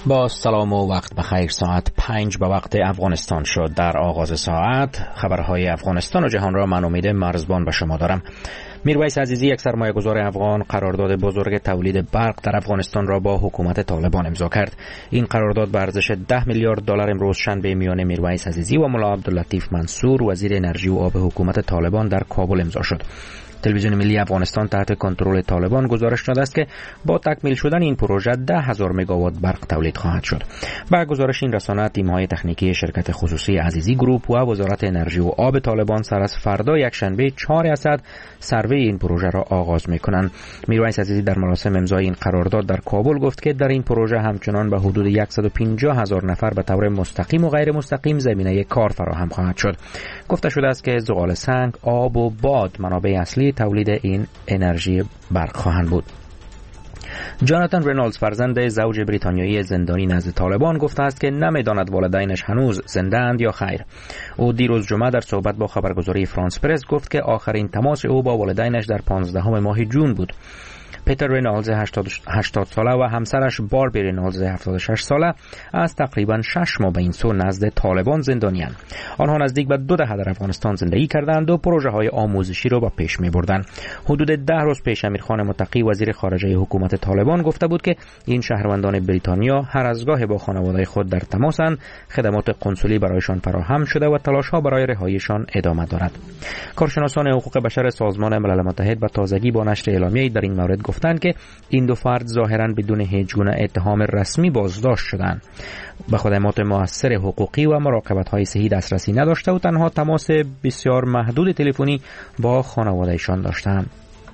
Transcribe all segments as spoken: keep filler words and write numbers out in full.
با سلام و وقت بخیر. ساعت پنج به وقت افغانستان شد. در آغاز ساعت خبرهای افغانستان و جهان را من امید مرزبان به شما دارم. میرویس عزیزی، یک سرمایه‌گذار افغان، قرارداد بزرگ تولید برق در افغانستان را با حکومت طالبان امضا کرد. این قرارداد به ارزش ده میلیارد دلار امروز شنبه میان میرویس عزیزی و ملا عبداللطیف منصور، وزیر انرژی و آب حکومت طالبان، در کابل امضا شد. تلویزیون ملی افغانستان تحت کنترل طالبان گزارش داده است که با تکمیل شدن این پروژه ده هزار مگاوات برق تولید خواهد شد. با گزارش این رسانه، تیم‌های تکنیکی شرکت خصوصی عزیزی گروپ و وزارت انرژی و آب طالبان سر از فردا یکشنبه چهار اسد سروی این پروژه را آغاز می‌کنند. میرویس عزیزی در مراسم امضای این قرارداد در کابل گفت که در این پروژه همچنان به حدود صد و پنجاه هزار نفر به طور مستقیم و غیر مستقیم زمینه کار فراهم خواهد شد. گفته شده است که زغال سنگ، آب و باد منابع اصلی تولید این انرژی برق خواهند بود. جاناتان رینالدز، فرزند زوج بریتانیایی زندانی نزد طالبان، گفته است که نمیداند والدینش هنوز زنده اند یا خیر. او دیروز جمعه در صحبت با خبرگزاری فرانس پرس گفت که آخرین تماس او با والدینش در پانزدهم ماه جون بود. پیتر رینالدز هشتاد ساله و همسرش باربی رینالدز هفتاد و شش ساله از تقریبا شش ماه به این سو نزد طالبان زندانی‌اند. آنها نزدیک به دو دهه در افغانستان زندگی کردند و پروژه‌های آموزشی را به پیش می‌بردند. حدود ده روز پیش امیرخان متقی، وزیر خارجه حکومت طالبان، گفته بود که این شهروندان بریتانیا هر از گاهی با خانواده خود در تماسند، خدمات قنسولی برایشان فراهم شده و تلاش‌ها برای رهاییشان ادامه دارد. کارشناسان حقوق بشر سازمان ملل متحد به تازگی با نشر اعلامیه‌ای در این مورد گفتند که این دو فرد ظاهراً بدون هیچ گونه اتهام رسمی بازداشت شدند. به خدمات مؤثر حقوقی و مراقبت‌های صحی دسترسی نداشته و تنها تماس بسیار محدود تلفنی با خانواده‌شان داشتند.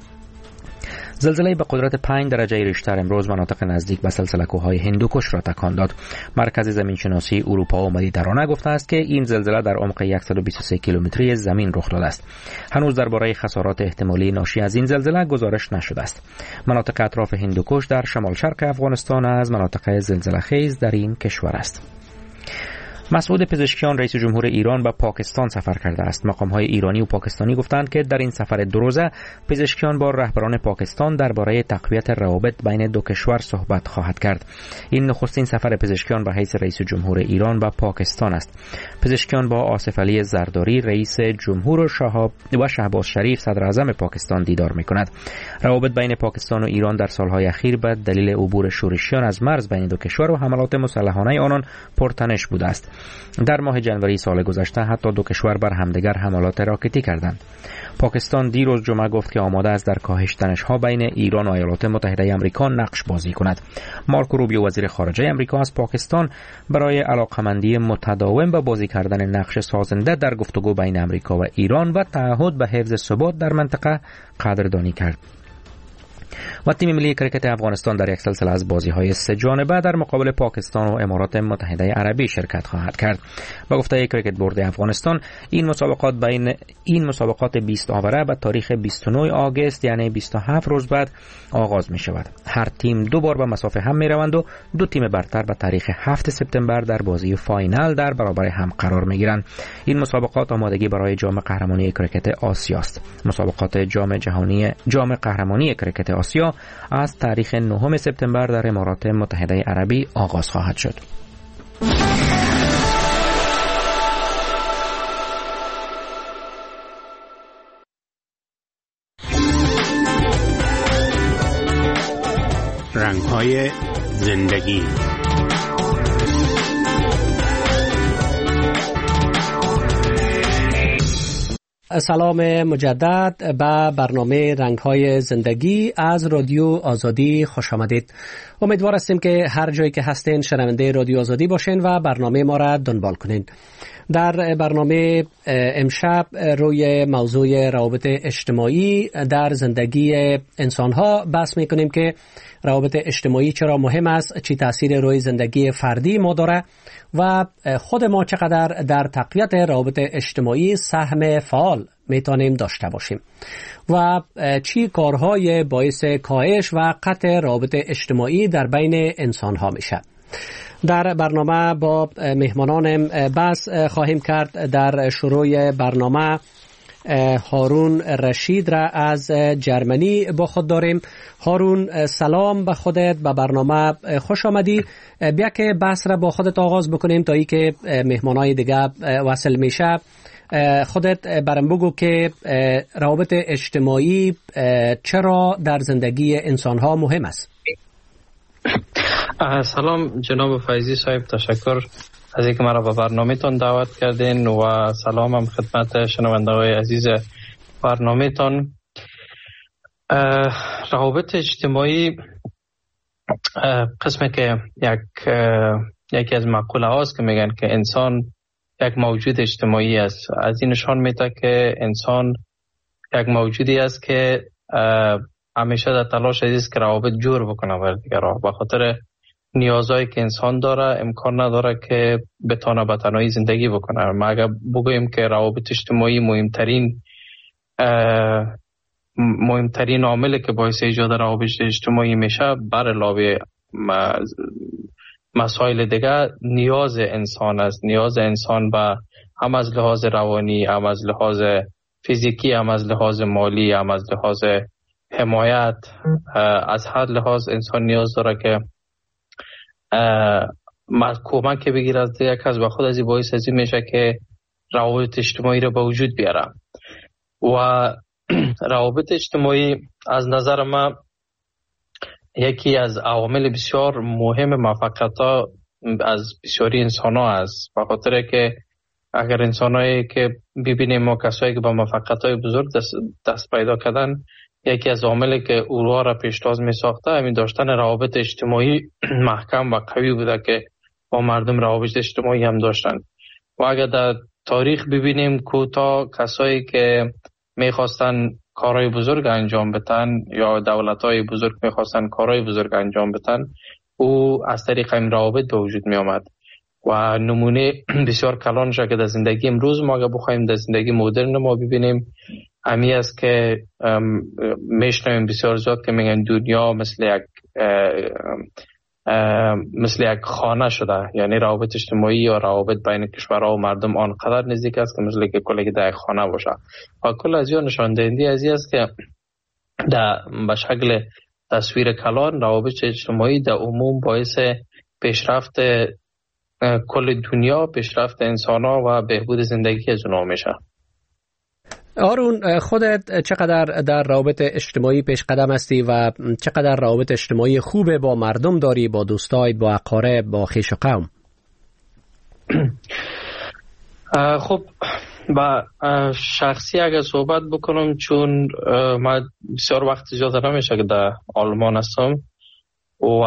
زلزله به قدرت پنج درجه ریشتر امروز مناطق نزدیک به سلسله‌کوه‌های هندوکش را تکان داد. مرکز زمینشناسی اروپا و مدیترانه گفته است که این زلزله در عمق صد و بیست و سه کیلومتری زمین رخ داده است. هنوز درباره خسارات احتمالی ناشی از این زلزله گزارش نشده است. مناطق اطراف هندوکش در شمال شرق افغانستان از مناطق زلزله خیز در این کشور است. مسعود پزشکیان، رئیس جمهور ایران، به پاکستان سفر کرده است. مقام‌های ایرانی و پاکستانی گفتند که در این سفر دو روزه پزشکیان با رهبران پاکستان درباره تقویت روابط بین دو کشور صحبت خواهد کرد. این نخستین سفر پزشکیان به حیث رئیس جمهور ایران به پاکستان است. پزشکیان با آصف علی زرداری، رئیس جمهور، و شهاب و شهباز شریف، صدر اعظم پاکستان، دیدار می‌کند. روابط بین پاکستان و ایران در سال‌های اخیر به دلیل عبور شورشیان از مرز بین دو کشور و حملات مسلحانه آنان پرتنش بوده است. در ماه جنوری سال گذشته حتی دو کشور بر همدیگر حملات راکتی کردند. پاکستان دیروز جمعه گفت که آماده است در کاهش تنش‌ها بین ایران و ایالات متحده آمریکا نقش بازی کند. مارکو روبیو، وزیر خارجه آمریکا، از پاکستان برای علاقمندی متداوم به بازی کردن نقش سازنده در گفتگو بین آمریکا و ایران و تعهد به حفظ ثبات در منطقه قدردانی کرد. و تیم ملی کرکت افغانستان در یک سلسله از بازی‌های سه جانبه در مقابل پاکستان و امارات متحده عربی شرکت خواهد کرد. با گفته کرکت بورد افغانستان، این مسابقات بین این مسابقات بیست آوره به تاریخ بیست و نه آگوست، یعنی بیست و هفت روز بعد آغاز می شود. هر تیم دو بار به مسافه هم می روند و دو تیم برتر به تاریخ هفتم سپتامبر در بازی فاینال در برابر هم قرار می گیرند. این مسابقات آمادگی برای جام قهرمانی کرکت آسیا است. مسابقات جام جهانی جام قهرمانی کرکت آسیا از تاریخ نهم سپتامبر در امارات متحده عربی آغاز خواهد شد. رنگ‌های زندگی. سلام مجدد به برنامه رنگ‌های زندگی از رادیو آزادی خوش آمدید. امیدوار هستیم که هر جایی که هستین شنونده رادیو آزادی باشین و برنامه ما را دنبال کنین. در برنامه امشب روی موضوع روابط اجتماعی در زندگی انسان‌ها بحث می‌کنیم که روابط اجتماعی چرا مهم است، چی تأثیر روی زندگی فردی ما داره و خود ما چقدر در تقویت روابط اجتماعی سهم فعال میتونیم داشته باشیم و چی کارهای باعث کاهش و قطع روابط اجتماعی در بین انسان‌ها میشه. در برنامه با مهمانانم بحث خواهیم کرد. در شروع برنامه هارون رشید را از جرمنی با خود داریم. هارون سلام به خودت، به برنامه خوش آمدی. بیا که بحث را با خودت آغاز بکنیم تا ای که مهمانای دیگه وصل میشه. خودت برام بگو که روابط اجتماعی چرا در زندگی انسان‌ها مهم است؟ سلام جناب فیضی صاحب، تشکر از اینکه مرا به برنامه تان دعوت کردین و سلام هم خدمت شنونده های عزیز برنامه تان. روابط اجتماعی قسمی که یک یکی از مقوله هاست که میگن که انسان یک موجود اجتماعی است. از این نشان میده که انسان یک موجودی است که همیشه در تلاش است که روابط جور بکنه بر دیگران. به خاطر نیازهایی که انسان داره امکان نداره که بتونه به تنهایی زندگی بکنه. ما اگر بگوییم که روابط اجتماعی مهمترین مهمترین عاملی که باعث ایجاد روابط اجتماعی میشه، بر علاوه مسائل دیگه، نیاز انسان است. نیاز انسان به هم از لحاظ روانی، هم از لحاظ فیزیکی، هم از لحاظ مالی، هم از لحاظ حمایت، از هر لحاظ انسان نیاز داره که کمک بگیر از دیگه کس. و خود از این باعث از این میشه که روابط اجتماعی رو به وجود بیاره. و روابط اجتماعی از نظر من یکی از عوامل بسیار مهم موفقیت ها از بسیاری انسان ها است. به خاطر که اگر انسان هایی که ببینیم ما کسایی که با موفقیت های بزرگ دست, دست پیدا کردن، یکی از عواملی که اونها را پیشتاز می ساخته همین داشتن روابط اجتماعی محکم و قوی بوده که با مردم روابط اجتماعی هم داشتن. و اگر در تاریخ ببینیم کوتا کسایی که میخواستن کارهای بزرگ انجام بدن یا دولت‌های بزرگ میخواستن کارهای بزرگ انجام بدن، او از طریق این روابط به وجود می آمد. و نمونه بسیار کلان شده که در زندگی امروز ما اگر بخوایم در زندگی مدرن ما ببینیم، همی است که میشنویم بسیار زیاد که میگن دنیا مثل یک مثل یک خانه شده. یعنی روابط اجتماعی یا روابط بین کشورها و مردم آنقدر نزدیک است که مثل که کلی در یک خانه باشه. و کل از این نشان دهنده از این است که در به شکل تصویر کلان روابط اجتماعی در عموم باعث پیشرفت کل دنیا، پیشرفت انسان‌ها و بهبود زندگی از اونها میشه. هارون، خودت چقدر در روابط اجتماعی پیش قدم هستی و چقدر روابط اجتماعی خوبه با مردم داری، با دوستای، با اقارب، با خویش و قوم؟ خب با شخصی اگر صحبت بکنم، چون من بسیار وقت زیاد نمیشه که در آلمان هستم و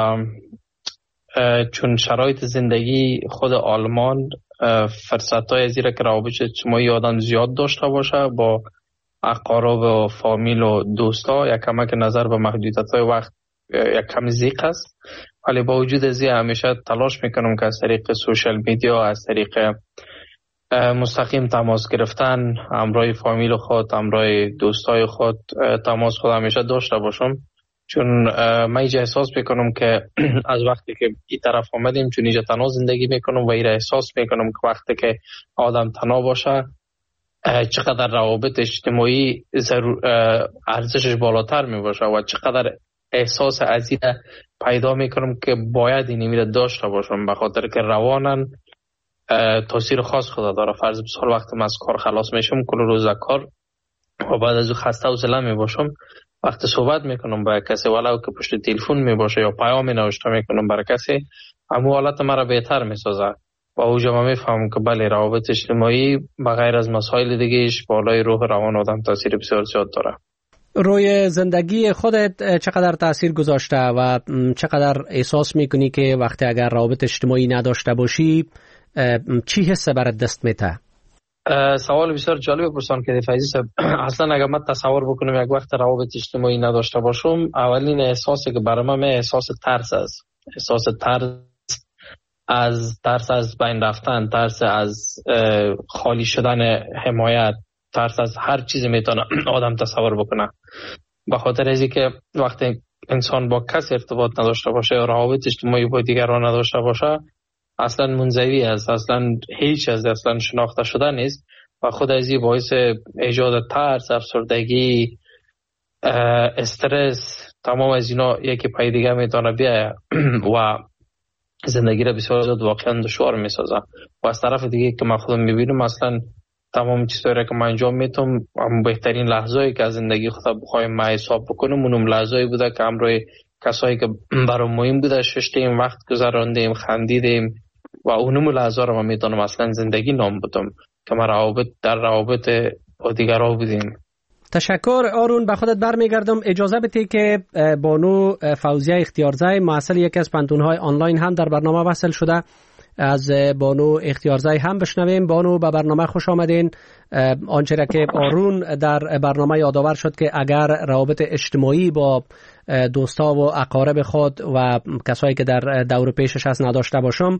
چون شرایط زندگی خود آلمان فرصت های زیرا که روابط اجتماعی آدم زیاد داشته باشه با اقارب و فامیل و دوستا، یک کمک نظر به محدودیت های وقت یک کم زیق است. ولی با وجود از این همیشه تلاش میکنم که از طریق سوشل میدیا، از طریق مستقیم تماس گرفتن همراه فامیل خود، همراه دوستای خود تماس خود همیشه داشته باشم. چون من اینجا احساس میکنم که از وقتی که این طرف آمدیم، چون اینجا تنها زندگی میکنم و این احساس میکنم که وقتی که آدم تنها باشه چقدر روابط اجتماعی ارزشش بالاتر میباشه و چقدر احساس از این پیدا میکنم که باید این میره داشته باشم، به خاطر که روانن تاثیر خاص خدا داره. فرض بسیار وقتی من از کار خلاص میشم کل روز کار و بعد از او خسته و زله میباشم، وقتی صحبت میکنم با کسی ولو که پشت تلفن میباشه یا پیام نوشته میکنم برای کسی، همون حالت مرا بهتر میسازه و اوجا من میفهمم که بله روابط اجتماعی بغیر از مسائل دیگهش بالای روح روان آدم تاثیر بسیار زیاد داره. روی زندگی خودت چقدر تاثیر گذاشته و چقدر احساس میکنی که وقتی اگر روابط اجتماعی نداشته باشی چی حس برات دست میده؟ سوال بسیار جالب پرسان که فیضی صاحب. اصلا اگر من تصور بکنم یک وقت روابط اجتماعی نداشته باشم، اولین احساسی که برای من احساس ترس است. احساس ترس از ترس از بین رفتن، ترس از خالی شدن حمایت، ترس از هر چیزی میتونه آدم تصور بکنه. به خاطر ازی که وقتی انسان با کس ارتباط نداشته باشه یا روابط اجتماعی با دیگران نداشته باشه، اصلا منزوی است، اصلا هیچ از اصلا شناخته شده نیست و خود از این باعث ایجاد ترس، افسردگی، استرس، تمام از اینا یکی پای دیگه میتونه بیایه و زندگی را بسیار زیاد واقعا دشوار میسازه. و از طرف دیگه که من خودم میبینم مثلا تمام چیزایی که من انجام میتونم، بهترین لحظه‌ای که از زندگی خودم بخوایم ما حساب بکنم اونم لحظه‌ای بوده که همراه کسایی که برام مهم بوده ششتیم، وقت گذراندیم، خندیدیم و اونم لحظه رو من میتونم اصلا زندگی نام بدم که ما روابط در روابط با دیگرها بودیم. تشکر آرون. به خودت برمیگردم. اجازه بدید که بانو فوزیه اختیارزی مسئله یکی از پنتونهای آنلاین هم در برنامه وصل شده. از بانو اختیارزی هم بشنویم. بانو به برنامه خوش آمدین. آنچه را که آرون در برنامه یادآور شد که اگر روابط اجتماعی با دوستا و اقارب خود و کسایی که در دور پیشش هست نداشته باشم،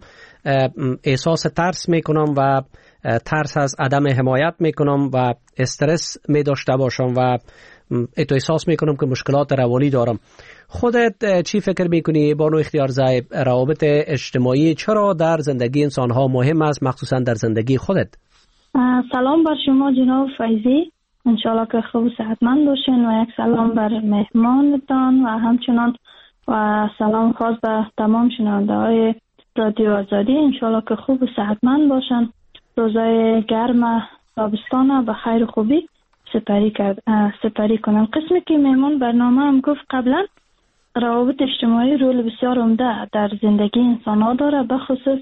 احساس ترس میکنم و ترس از عدم حمایت میکنم و استرس می داشته باشم و اتو احساس میکنم که مشکلات روانی دارم. خودت چی فکر میکنی بانو اختیارزی؟ روابط اجتماعی چرا در زندگی انسانها مهم است، مخصوصا در زندگی خودت؟ سلام بر شما جناب فیضی، انشالله که خوب و صحتمند باشین و یک سلام بر مهمانتان و همچنان و سلام خاص به تمام شنونده های رادیو آزادی، انشالله که خوب و صحتمند باشن، روزای گرم تابستان به خیر و خوبی سپری کرد سپری کنم. قسمی که مهمان برنامه هم گفت قبلا، روابط اجتماعی رول بسیار عمده در زندگی انسان ها داره، به خصوص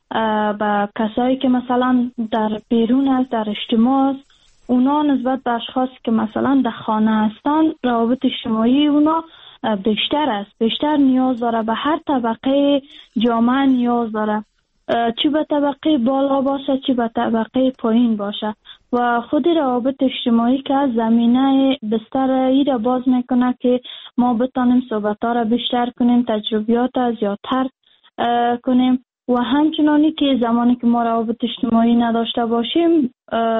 با کسایی که مثلا در بیرون است، در اجتماع است. اونا نسبت به اشخاصی که مثلا در خانه هستن، روابط اجتماعی اونا بیشتر است، بیشتر نیاز داره، به هر طبقه جامعه نیاز داره، چی به طبقه بالا باشه چی به طبقه پایین باشه. و خود روابط اجتماعی که زمینه بستر ای را باز میکنه که ما بتانیم صحبت ها را بیشتر کنیم، تجربیات را زیادتر کنیم و همچنانی که زمانی که ما روابط اجتماعی نداشته باشیم،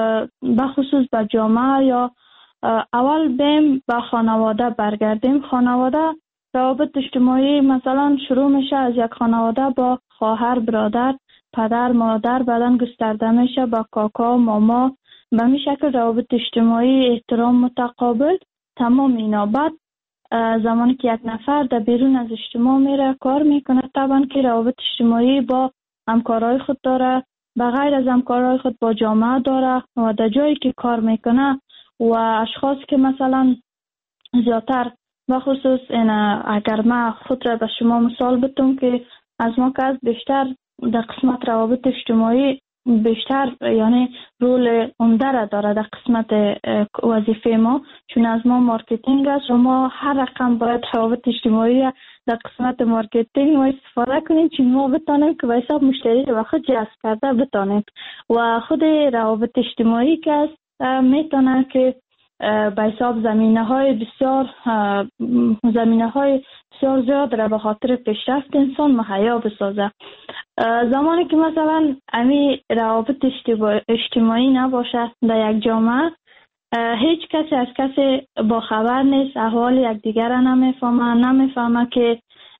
بخصوص به جامعه یا اول بیم به خانواده برگردیم. خانواده روابط اجتماعی مثلا شروع میشه از یک خانواده با خواهر، برادر، پدر، مادر، بعدن گسترده میشه با کاکا، ماما. به می شکل روابط اجتماعی، احترام متقابل، تمام اینا. بعد زمانی که یک نفر در بیرون از اجتماع میره کار میکنه، طبعا که روابط اجتماعی با همکارای خود داره، بغیر از همکارای خود با جامعه داره و در جایی که کار میکنه و اشخاص که مثلا زیادتر بخصوص این، اگر من خود را به شما مثال بتونم که از ما که از بیشتر در قسمت روابط اجتماعی بیشتر یعنی رول عمده را داره در قسمت وظیفه ما، چون از ما مارکتینگ است و ما هر رقم باید روابط اجتماعی در قسمت مارکتینگ ما استفاده کنیم، چون ما بتانیم که به حساب مشتری رو خود جذب کرده بتانیم. و خود روابط اجتماعی که است میتونه که به حساب زمینه های بسیار زمینه های بسیار زیاد را به خاطر پیشرفت انسان مهیا بسازه. زمانی که مثلا امی روابط اجتماعی نباشه در یک جامعه، هیچ کسی از کسی با خبر نیست، احوال یک دیگر را نمیفهمه، نمیفهمه که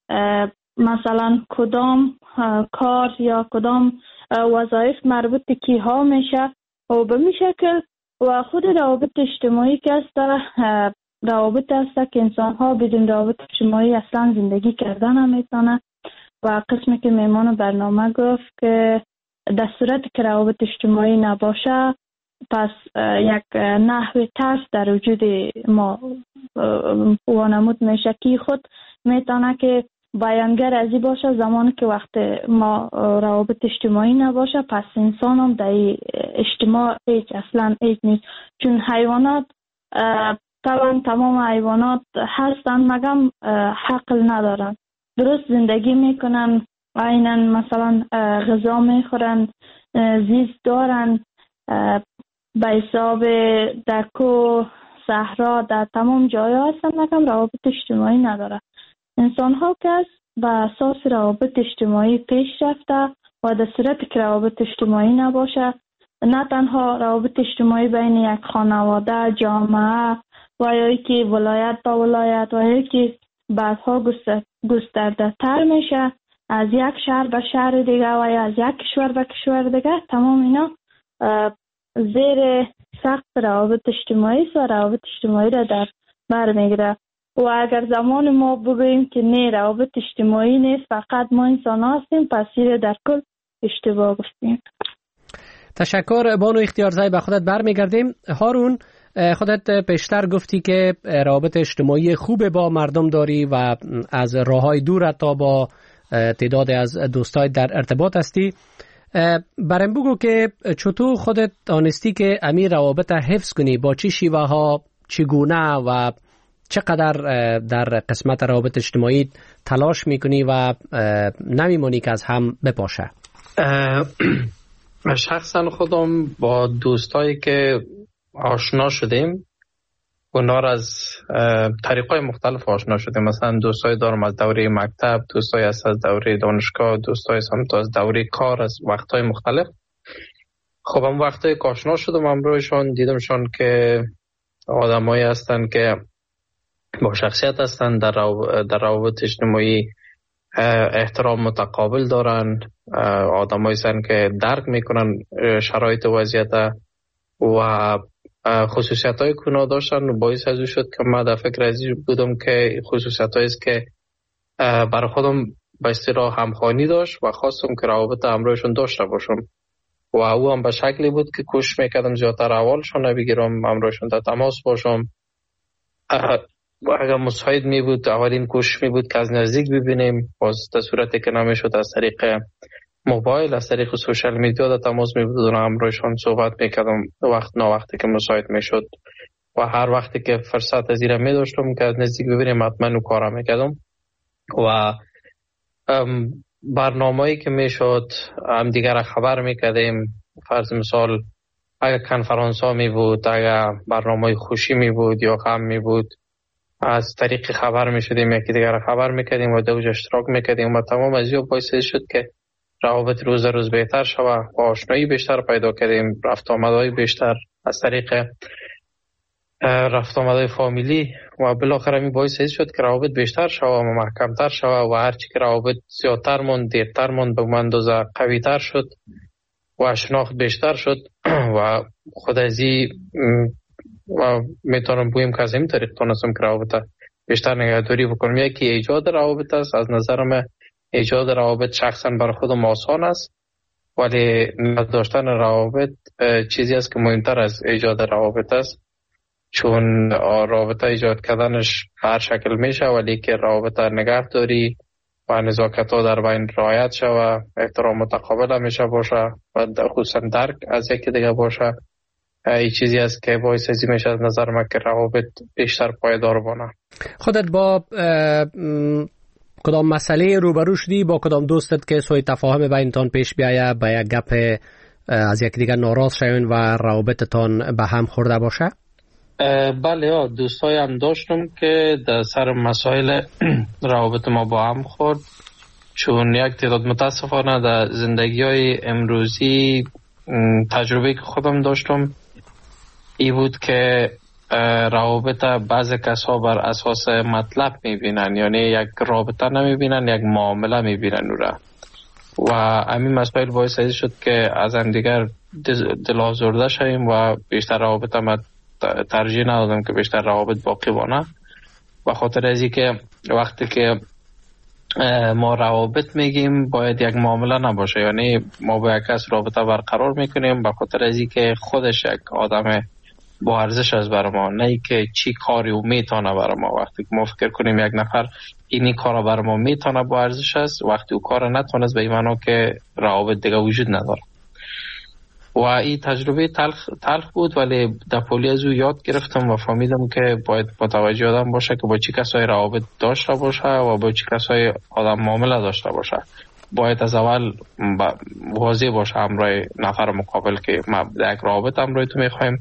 مثلا کدام کار یا کدام وظایف مربوط کی ها میشه و به می شکل. و خود روابط اجتماعی که است روابط است که انسان ها بدون روابط اجتماعی اصلا زندگی کردن نمیتونه. و قسمی که میمان برنامه گفت که در صورت که روابط اجتماعی نباشه، پس یک نحوه ترس در وجود ما وانمود میشه که خود میتونه که بیانگر ازی باشه. زمانی که وقت ما روابط اجتماعی نباشه، پس انسان هم در اجتماع هیچ اصلا هیچ نیست. چون حیوانات طبعا تمام حیوانات هستن مگم حقل ندارن، درست زندگی میکنن، عیناً مثلا غذا میخورن، زیست دارن، به حساب در کوه، صحرا، در تمام جای هستن مگم روابط اجتماعی نداره. انسان ها که است به اساس روابط اجتماعی پیش رفته و در صورت که روابط اجتماعی نباشه، نه تنها روابط اجتماعی بین یک خانواده، جامعه و یا که ولایت تا ولایت و یا که بعدها گسترده تر میشه، از یک شهر به شهر دیگه و یا از یک کشور به کشور دیگه، تمام اینا زیر سقف روابط اجتماعی و روابط اجتماعی را در بر میگیره. و اگر زمان ما بگوییم که نه روابط اجتماعی نیست فقط ما انسان هستیم، پس این در کل اشتباه گفتیم. تشکر بانو اختیارزایی، به خودت برمیگردیم. هارون، خودت پیشتر گفتی که روابط اجتماعی خوب با مردم داری و از راههای دور تا با تعداد از دوستای در ارتباط هستی. برام بگو که چطور خودت دانستی که امی روابط حفظ کنی، با چه شیوه ها، چگونه و چقدر در قسمت روابط اجتماعی تلاش میکنی و نمیمونی که از هم بپاشه؟ شخصا خودم با دوستایی که آشنا شدیم اونا را از طریقای مختلف آشنا شدیم. مثلا دوستای دارم از دوره مکتب، دوستای از دوره دانشگاه، دوستای هم از دوره کار، از وقتهای مختلف. خب هم وقتایی که آشنا شدم امروزشون دیدمشون که آدمایی هستن که با شخصیت هستن، در در روابط اجتماعی احترام متقابل دارن، آدمایی هستن که درک میکنن شرایط وضعیت و خصوصیت های کنا داشتن و باعث از او شد که من در فکر ازی بودم که خصوصیت هایی است که برای خودم به اصطلاح همخوانی داشت و خواستم که روابط همراهشون داشته باشم و او هم به شکلی بود که کوشش میکردم زیادتر احوالشون بگیرم، همراهشون در تماس باشم. اگر مساعد می بود اولین کوشش می بود که از نزدیک ببینیم، باز در صورتی که نمیشد از طریق موبایل، از طریق سوشال میدیا در تماس می بود و همراهشون صحبت میکردم وقت نا وقتی که مساعد میشد و هر وقتی که فرصت از ایره می داشتم که از نزدیک ببینیم حتما او کارا میکردم. و برنامه‌ای که میشد هم دیگر خبر میکردیم، فرض مثال اگر کنفرانس ها می بود، اگر برنامه خوشی می بود یا غم می بود، از طریق خبر می شدیم یکی دیگر خبر میکردیم و دوج اشتراک میکردیم و تمام از این باعث شد که روابط روز روز بهتر شود و آشنایی بیشتر پیدا کردیم، رفت آمدهای بیشتر از طریق رفت آمدهای فامیلی و بالاخره می باعث شد که روابط بیشتر شود و محکمتر شود و هرچی که روابط زیادتر موند، دیرتر موند، به اندازه قویتر شد و شناخت بیشتر شد و خود ازی و میتونم بگویم که از این طریق تونستم که روابط بیشتر نگهداری بکنم. یکی ایجاد روابط است. از نظر من ایجاد روابط شخصا برای خودم آسان است، ولی نداشتن روابط چیزی است که مهمتر از ایجاد روابط است، چون رابطه ایجاد کردنش هر شکل میشه ولی که رابطه نگهداری و نزاکت ها در بین رعایت شود، احترام متقابل میشه باشه و خصوصا درک از یکی دیگه باشه، این چیزی است که باعث ازی میشه از نظر من که روابط بیشتر پایدار بانه. خودت با کدام مسئله روبرو شدی، با کدام دوستت که سوء تفاهم بینتان پیش بیایه، با یک گپ از یک دیگر ناراض شوین و روابطتان به هم خورده باشه؟ بله، دوستای هم داشتم که در سر مسائل روابط ما با هم خورد، چون یک تعداد متاسفانه در زندگی های امروزی تجربه که خودم داشتم ای بود که روابط بعض کسا بر اساس مطلب میبینن، یعنی یک رابطه نمیبینن، یک معامله میبینن او را و همین مسائل باعث شد که از هم دیگر دل آزرده شویم و بیشتر روابط ما ترجیح ندادم که بیشتر روابط باقی بانه. و خاطر ازی که وقتی که ما روابط میگیم باید یک معامله نباشه، یعنی ما با یک کس رابطه برقرار میکنیم به خاطر ازی که خودش یک آدم با ارزش است برای ما، نه ای که چی کاری او میتونه برای ما. وقتی ما فکر کنیم یک نفر اینی کارا برای ما میتونه با ارزش است، وقتی او کار نتونست به این معنی که روابط دیگه وجود نداره. و این تجربه تلخ, تلخ بود، ولی در پولی از او یاد گرفتم و فهمیدم که باید متوجه آدم باشه که با چی کسای روابط داشته باشه و با چی کسای آدم معامله داشته باشه. باید از اول واضح باشه همراه نفر مقابل که ما در یک روابط همراه تو میخوایم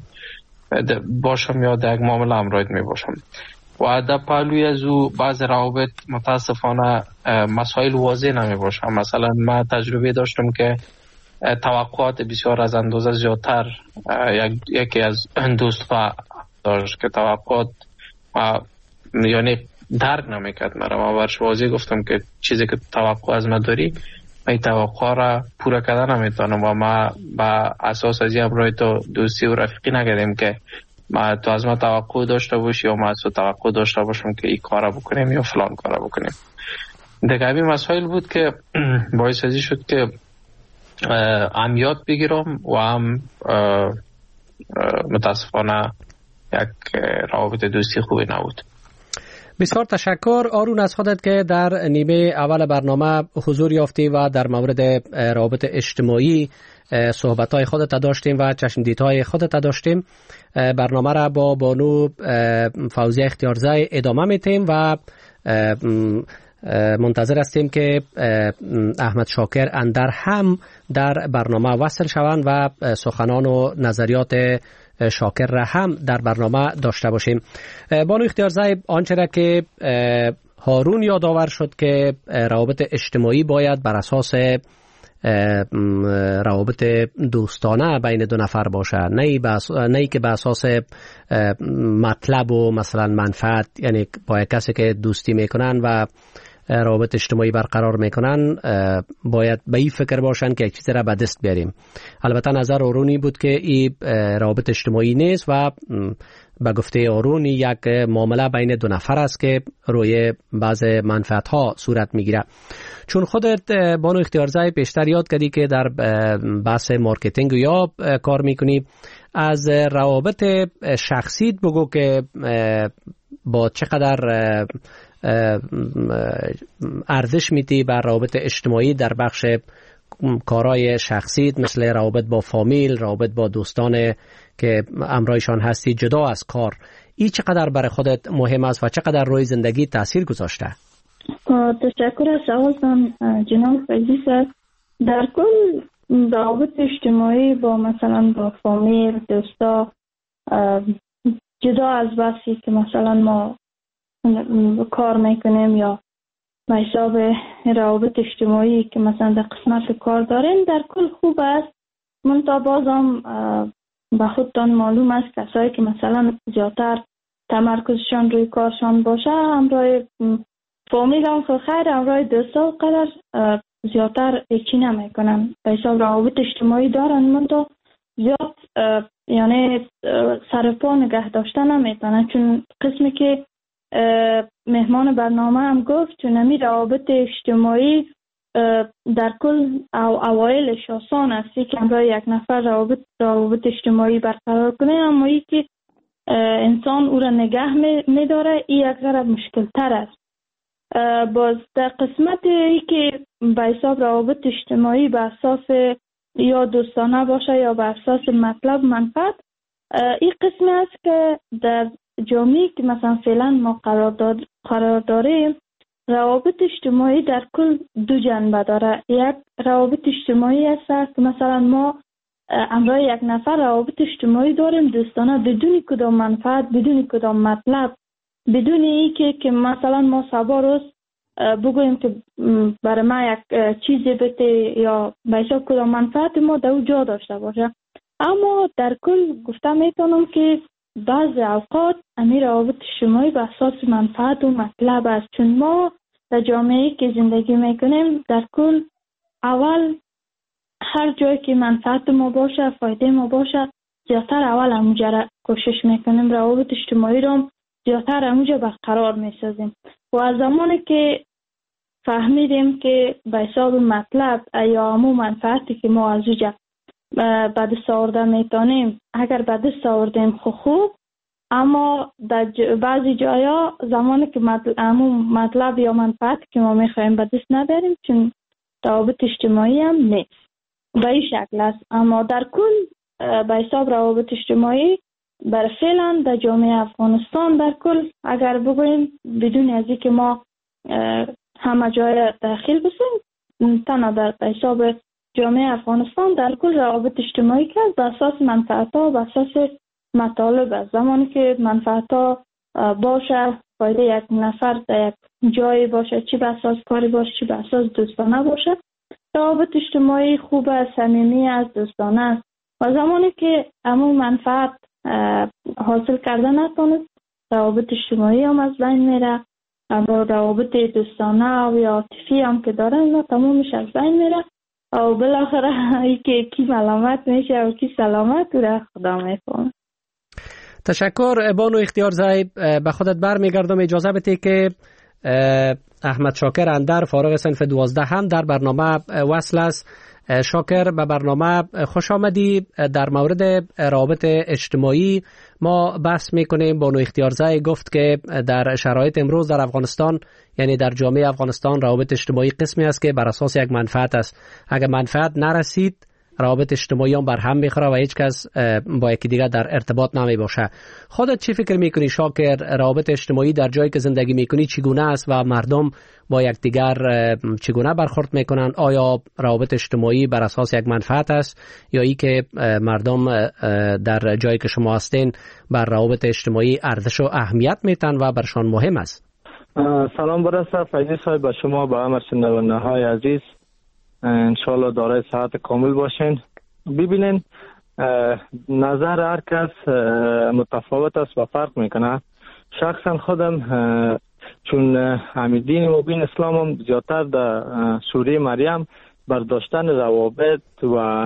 باشم یا در یک معامله همراه می باشم. و در پهلوی از او بعض روابط متاسفانه مسائل واضح نمی باشه. مثلا من تجربه داشتم که توقعات بسیار از اندازه زیادتر یک یکی از دوستا داشت که توقعات و یعنی درک نمیکرد مرا. من برش واضح گفتم که چیزی که توقع از من داری این توقع را پورا کردن نمیتونم و ما با اساس از همراه تو دوستی و رفیقی نکردیم که ما تو از ما توقع داشته باشی یا ما از تو توقع داشته باشم که این کارا بکنیم یا فلان کارا بکنیم. دیگه همین مسائل بود که باعث ازی شد که هم یاد بگیرم و هم متاسفانه یک روابط دوستی خوبی نبود. بسیار تشکر آرون از خودت که در نیمه اول برنامه حضور یافتی و در مورد روابط اجتماعی صحبت‌های خودت داشتیم و چشمدیدهای خودت داشتیم. برنامه را با بانو فوزیه اختیارزی ادامه میتیم و منتظر هستیم که احمد شاکر اندر هم در برنامه وصل شوند و سخنان و نظریات شاکر را هم در برنامه داشته باشیم. بانو اختیارزی، آنچه را که هارون یادآور شد که روابط اجتماعی باید بر اساس روابط دوستانه بین دو نفر باشه، نه بس... نه که بر اساس مطلب و مثلا منفعت، یعنی با کسی که دوستی میکنن و روابط اجتماعی برقرار میکنن باید به این فکر باشن که یک چیز را به دست بیاریم. البته نظر آرونی بود که این روابط اجتماعی نیست و به گفته آرون یک معامله بین دو نفر است که روی بعض منفعت ها صورت میگیره. چون خودت بانو اختیارزی بیشتر یاد کردی که در بحث مارکتینگ یا کار میکنی، از روابط شخصیت بگو که با چقدر ارزش میدی بر روابط اجتماعی در بخش کارهای شخصیت، مثل روابط با فامیل، روابط با دوستان که امرایشان هستی جدا از کار. این چقدر برای خودت مهم است و چقدر روی زندگی تاثیر گذاشته؟ تشکر از سوالتان جناب فیضی صاحب. در کل روابط اجتماعی با مثلا با فامیل، دوستا، جدا از بحثی که مثلا ما کار میکنیم یا به حساب روابط اجتماعی که مثلا در قسمت کار داریم، در کل خوب است. منتها بازم به خودتان معلوم است کسایی که مثلا زیادتر تمرکزشان روی کارشان باشه، همراه فامیل هم خیر، همراه دوستا قدر زیادتر ایچی نمیکنن، به حساب روابط اجتماعی دارن، منتها زیاد یعنی سرپا نگه داشتن نمیتونن. چون قسمی که مهمان برنامه هم گفت، چون همی روابط اجتماعی در کل او اوایلش آسان است که همراه یک نفر روابط روابط اجتماعی برقرار کنه، اما ای که انسان او را نگه می داره این یک ذره مشکل تر است. باز در قسمت ای که به حساب روابط اجتماعی به اساس یا دوستانه باشه یا به اساس مطلب منفعت، این قسمی است که در جامعه که مثلا فعلا ما قرار, دار قرار داریم، روابط اجتماعی در کل دو جنبه داره. یک روابط اجتماعی است که مثلا ما همراه یک نفر روابط اجتماعی داریم دوستانه، بدون کدام منفعت، بدون کدام مطلب، بدون ای که که مثلا ما صبح روز بگوییم که برای ما یک چیزی بده یا به حساب کدام منفعت ما در او جا داشته باشه. اما در کل گفته میتونم که بعض اوقات امیر روابط اجتماعی به اساس منفعت و مطلب است. چون ما در جامعه که زندگی میکنیم در کل اول هر جایی که منفعت ما باشه، فایده ما باشه، زیادتر اول همونجا کوشش میکنیم، روابط اجتماعی رو زیادتر همونجا برقرار میسازیم. و از زمانی که فهمیدیم که به حساب مطلب یا همون منفعتی که ما از اونجا به دست آورده میتونیم، اگر به دست آوردیم خوب خوب، اما در بعضی جایا زمانی که همون مطلب یا منفعتی که ما میخوایم به دست نبریم، چون روابط اجتماعی هم نیست، به این شکل است. اما در کل به حساب روابط اجتماعی بر فعلا در جامعه افغانستان در کل اگر بگوییم بدون از اینکه ما همه جای داخل بسیم، تنها در حساب جامعه افغانستان در کل روابط اجتماعی که به اساس منفعت ها و به اساس مطالب است. زمانی که منفعت ها باشه، فایده یک نفر در یک جایی باشه، چی به اساس کاری باشه، چی به اساس دوستانه باشه، روابط اجتماعی خوب است، صمیمی است، دوستانه است. و زمانی که همون منفعت حاصل کردن نتونست، روابط اجتماعی هم از بین میره اما روابط دوستانه و یا عاطفی هم که دارن اینا تمامش از بین میره و بالاخره ای که کی ملامت میشه و کی سلامت و خدا میفهمه. تشکر بانو اختیارزی. به خودت برمیگردم. اجازه بده که احمد شاکر اندر فارغ صنف دوازده هم در برنامه وصل است. شاکر، به برنامه خوش آمدی. در مورد روابط اجتماعی ما بحث میکنیم. بانو اختیارزی گفت که در شرایط امروز در افغانستان، یعنی در جامعه افغانستان، روابط اجتماعی قسمی است که بر اساس یک منفعت است. اگر منفعت نرسید روابط اجتماعی هم بر هم میخوره و هیچ کس با یکی دیگر در ارتباط نمی باشه. خودت چی فکر میکنی شاکر؟ روابط اجتماعی در جایی که زندگی میکنی چگونه است و مردم با یکدیگر چگونه برخورد میکنن؟ آیا روابط اجتماعی بر اساس یک منفعت است یا ای که مردم در جایی که شما هستین بر روابط اجتماعی ارزش و اهمیت میتن و برشان مهم است؟ سلام برسه فیضی صاحب به شما، به همه شنونده های عزیز. انشالله دارای صحت کامل باشین. ببینین نظر هر کس متفاوت است و فرق میکنه. شخصا خودم چون همین دین مبین اسلام هم زیادتر در سوره مریم بر داشتن روابط و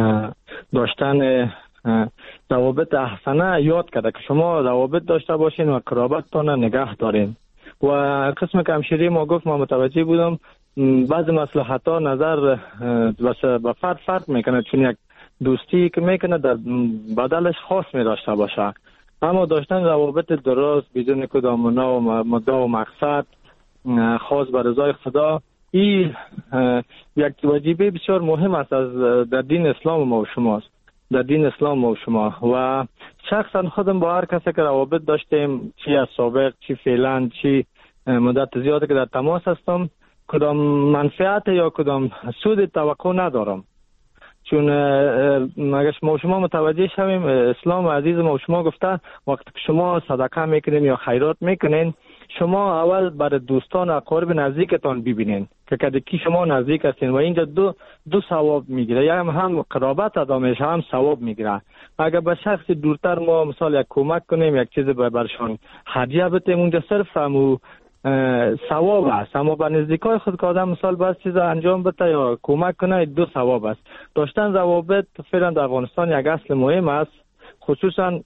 داشتن روابط احسنه یاد کرده که شما روابط داشته باشین و قرابتتان نگه دارین. و قسم که همشیری ما گفت ما متوجه بودم بعضی مصلحت ها نظر به فرد فرق میکنه، چون یک دوستی که میکنه در بدلش خاص می داشته باشه، اما داشتن روابط درست بدون کدام مدعا و مقصد خاص به رضای خدا، این یک وجیبه بسیار مهم است از در دین اسلام ما و شماست، در دین اسلام ما و شما. و شخصا خودم با هر کسی که روابط داشتیم، چی از سابق چی فعلا چی مدت زیاده که در تماس هستم، کدام منفعت یا کدام سود توقع ندارم. چون اگر ما شما متوجه شویم، اسلام عزیز ما شما گفته وقتی که شما صدقه میکنین یا خیرات میکنین، شما اول برای دوستان و اقارب نزدیکتان ببینین که کدکی شما نزدیک هستین و اینجا دو دو ثواب میگیره، یا هم, هم قرابت ادا میشه هم ثواب میگیره. اگر به شخص دورتر ما مثال یک کمک کنیم، یک چیز برشان هدیه بدیم، اونجا صرف همو ثواب است، اما به نزدیکای خود که آدم مثال باز چیز انجام بده یا کمک کنه دو ثواب است. داشتن روابط فعلا در افغانستان یک اصل مهم است، خصوصا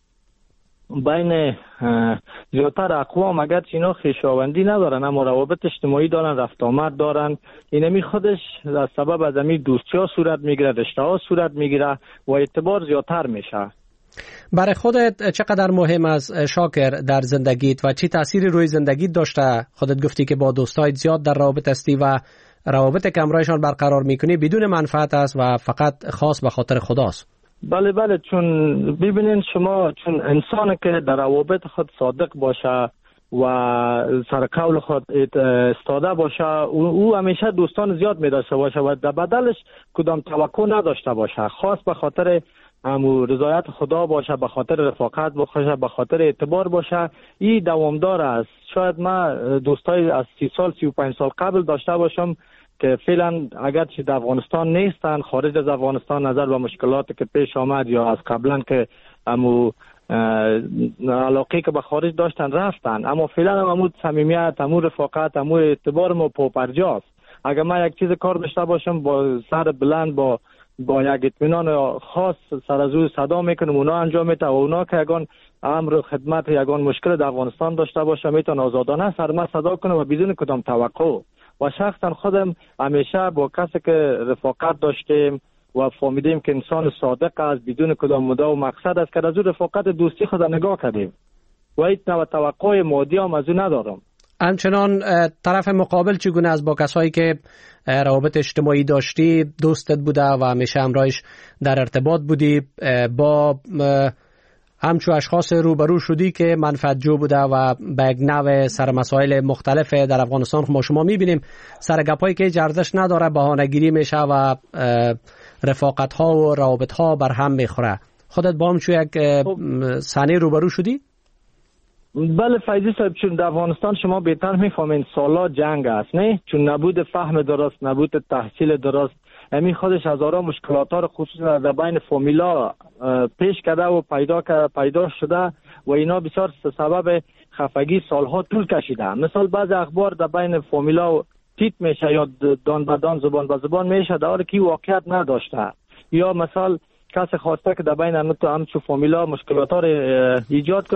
بین زیادتر اقوام. اگر اینا خویشاوندی ندارن اما روابط اجتماعی دارن، رفت آمد دارن، اینمی خودش از سبب از امی دوستی ها صورت میگیره، رشته ها صورت میگیره و اعتبار زیادتر میشه. برای خودت چقدر مهم است شاکر در زندگیت و چی تأثیری روی زندگیت داشته؟ خودت گفتی که با دوستایت زیاد در روابط هستی و روابط که همراهشان برقرار میکنی بدون منفعت است و فقط خاص به خاطر خداست. بله بله، چون ببینین شما چون انسان که در روابط خود صادق باشه و سر قول خود استاده باشه، او, او همیشه دوستان زیاد می داشته باشه و در بدلش کدام توقع نداشته باشه، خاص به خاطر امو رضایت خدا باشه، به خاطر رفاقت باشه، به خاطر اعتبار باشه، این دوامدار است. شاید ما دوستای از سی سال سی و پنج سال قبل داشته باشم که فعلا اگرچه در افغانستان نیستن، خارج از افغانستان نظر به مشکلاتی که پیش آمد یا از قبلا که امو علاقه که به خارج داشتن رفتن، اما فعلا هم امو صمیمیت، امو رفاقت، امو اعتبار ما پاپرجاست. اگر من یک چیز کار داشته باشم با سر بلند با با یک اطمینان خاص سر از او صدا میکنم، اونا انجام میده و اونا که یگان امر خدمت یگان مشکل در افغانستان داشته باشه میتونه آزادانه سر ما صدا کنه و بدون کدام توقع. و شخصا خودم همیشه با کسی که رفاقت داشتیم و فهمیدیم که انسان صادق است بدون کدام مدعا و مقصد است که از او رفاقت دوستی خود نگاه کردیم و هیچ نوع توقع مادی هم از او ندارم. همچنان طرف مقابل چگونه است با کسایی که روابط اجتماعی داشتی، دوستت بوده و همیشه همراهش در ارتباط بودی، با همچو اشخاص روبرو شدی که منفعت جو بوده و به یک نوع سر مسائل مختلف در افغانستان ما شما میبینیم سر گپایی که ارزش نداره بهانه‌گیری میشه و رفاقت ها و روابط ها بر هم میخوره. خودت با همچو یک صحنه روبرو شدی؟ بله فیضی صاحب، چون در افغانستان شما بهتر میفهمین سالا جنگ است، نه؟ چون نبود فهم درست، نبود تحصیل درست، همین خودش هزاران مشکلات ها خصوصا در بین فامیلا پیش کرده و پیدا پیدا شده و اینا بسیار سبب خفگی سالها طول کشیده. مثال بعض اخبار در بین فامیلا تیت میشه یا دان به دان زبان به زبان میشه در حالی که واقعیت نداشته، یا مثال کسی خواسته که در بین همچو فامیلا مشکلات ها ایجاد